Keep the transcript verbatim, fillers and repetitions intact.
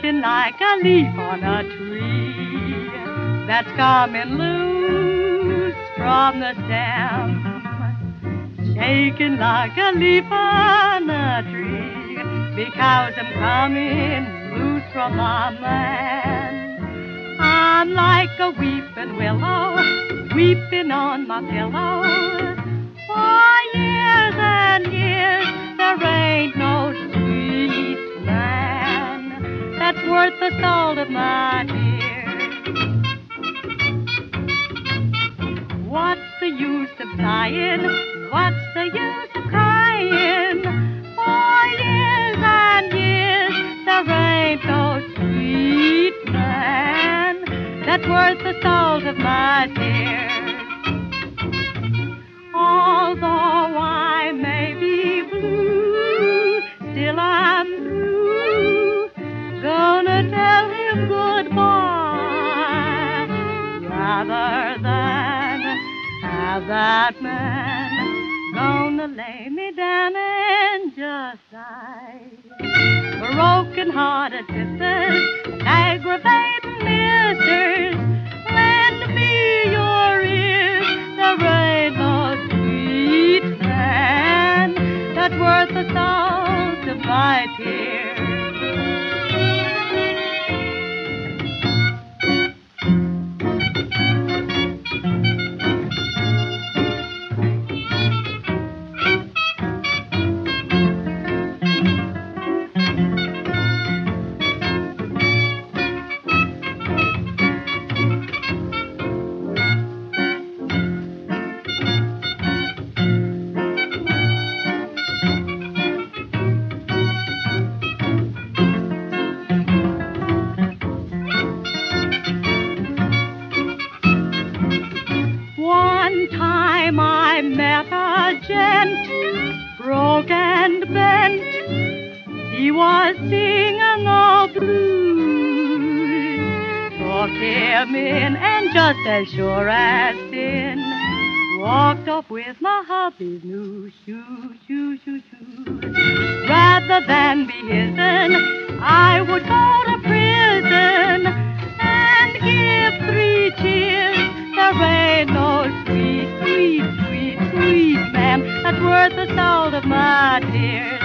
shaking like a leaf on a tree that's coming loose from the stem. Shaking like a leaf on a tree because I'm coming loose from my man. I'm like a weeping willow, weeping on my pillow. For years and years there ain't no sweet man that's worth the salt of my tears. What's the use of sighing? What's the use of crying? For years and years there ain't no sweet man that's worth the salt of my tears. Although I may be blue, still I'm through, gonna tell him goodbye rather than have that man gonna lay me down and just die. Broken-hearted sisters, aggravating misters, lend me your ears. There ain't no sweet man that's worth the salt of my tears. One time I met a gent, broke and bent. He was singing a blues. Took him in and just as sure as sin, walked off with my hubby's new shoes, shoes, shoes, shoes. Rather than be his'n, I would go to prison and give three cheers. There ain't no sweet, sweet, sweet, sweet man that's worth the salt of my tears.